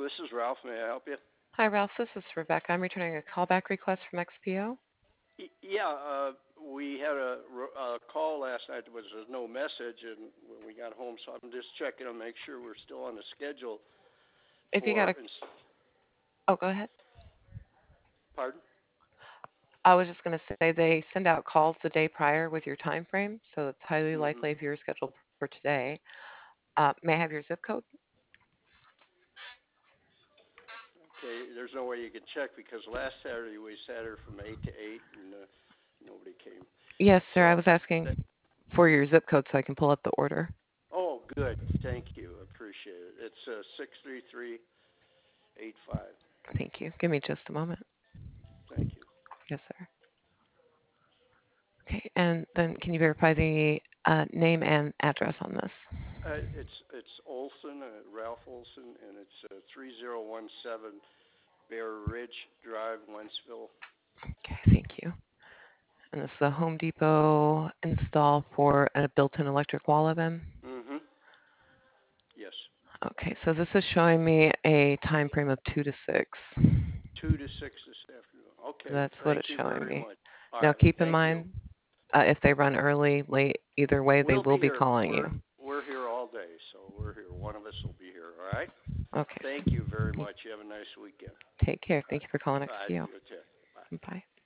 this is Ralph. May I help you? Hi, Ralph. This is Rebecca. I'm returning a callback request from XPO. Yeah, we had a call last night. There was no message, and when we got home, so I'm just checking to make sure we're still on the schedule If you got for. a, oh, go ahead. Pardon? I was just going to say they send out calls the day prior with your time frame, so it's highly Mm-hmm. likely if you're scheduled for today. May I have your zip code? Okay. There's no way you can check because last Saturday we sat here from 8 to 8, and nobody came. Yes, sir. I So, was that, asking for your zip code so I can pull up the order. oh, good. Thank you. Appreciate it. It's 63385. Thank you. Give me just a moment. Thank you. Yes, sir. Okay, and then can you verify the name and address on this? It's Olson, Ralph Olson, and it's 3017 Bear Ridge Drive, Wentzville. Okay, thank you. And this is a Home Depot install for a built-in electric wall oven. Mm-hmm. Yes. Okay, so this is showing me a time frame of 2 to 6. 2 to 6 this afternoon. Okay. That's what Thank it's you showing very me. much. All Now right. keep in Thank you. mind, if they run early, late, either way, they We'll will be be here. calling you. We're here all day, so we're here. One of us will be here. All right. Okay, Thank you very much. You have a nice weekend. take care. All Thank you for calling right. All right. XPO. You too. Bye. Bye.